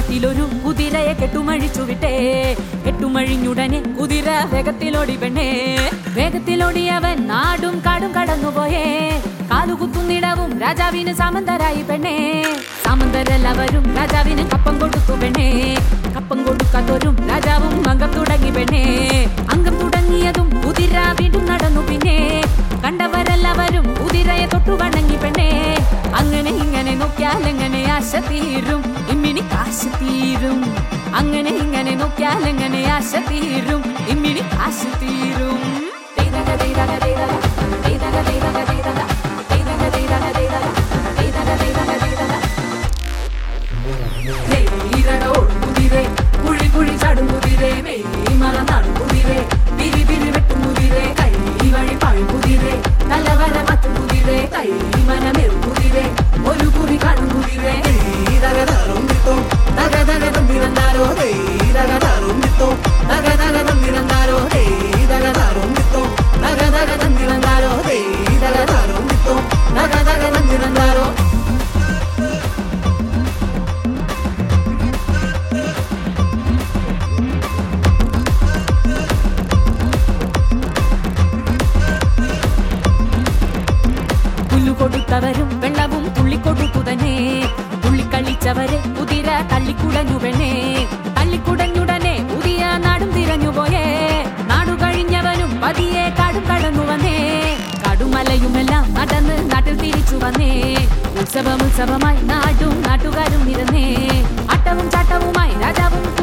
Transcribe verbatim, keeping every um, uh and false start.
വേഗത്തിലൊരു കുതിരയെ കെട്ടുമഴിച്ചു വിട്ടേ. കെട്ടുമഴിഞ്ഞുടനെ കുതിര വേഗത്തിലോടി പെണ്ണേ. വേഗത്തിലോടിയവൻ നാടും കാടും കടന്നുപോയേ. കാലുകുത്തുന്നിടവും രാജാവിന് സാമന്തരായി പെണ്ണേ. സാമന്തരെല്ലാവരും രാജാവിന് കപ്പം കൊടുത്തു പെണ്ണേ. കപ്പം കൊടുക്കാത്തോരും രാജാവും അംഗം തുടങ്ങി പെണ്ണേ. അംഗം തുടങ്ങിയതും കുതിര വീണ്ടും നടന്നു പിന്നെ. കണ്ടവരെല്ലാവരും കുതിരയെ തൊട്ടു വണങ്ങി പെണ്ണേ. അങ്ങനെ ഇങ്ങനെ നോക്കിയാൽ എങ്ങനെ ആശ തീരും, ഇമ്മിണി കാശ് തീരും. അങ്ങനെ ഇങ്ങനെ നോക്കിയാൽ എങ്ങനെ ആശ തീരും, ഇമ്മിണി കാശ് തീരും. കുതിരെ കുഴി കുഴി ചാടും കുതിരെ, മെയ് മറന്നാടും കുതിരെ, പിരി പിരി വെട്ടും കുതിരെ, കൈ വഴി പാഴും കുതിരെ, നല്ലവര മറ്റും കുതിരെ, കൈ മനമേറും കുതിരെ, ഒരു കുറി കാണും കുതിരെ. തകതറും വിത്തോ തകതക തന്നിരന്നാരോ, തകതറും വിത്തോ തകതക തന്നിരന്നാരോ, തകതറും വിത്തോ തകതക തന്നിരന്നാരോ, തകതറും വിത്തോ തകതക തന്നിരന്നാരോ. കൊടുത്തവരും വെള്ളവും തുള്ളിക്കൊടുത്തു തന്നെ. തുള്ളിക്കളിച്ചവരെ കുതിര തള്ളിക്കുടഞ്ഞു പെണ്ണേ. തള്ളിക്കുടഞ്ഞുടനെ പുതിയ നാടും തിരഞ്ഞുപോയേ. നാടു കഴിഞ്ഞവനും പതിയെ കാടും കടന്നു വന്നേ. കടുമലയുമെല്ലാം നടന്ന് നാട്ടിൽ തിരിച്ചു വന്നേ. ഉത്സവം ഉത്സവമായി നാടും നാട്ടുകാരും നിരന്നേ. ആട്ടവും ചാട്ടവുമായി രാജാവും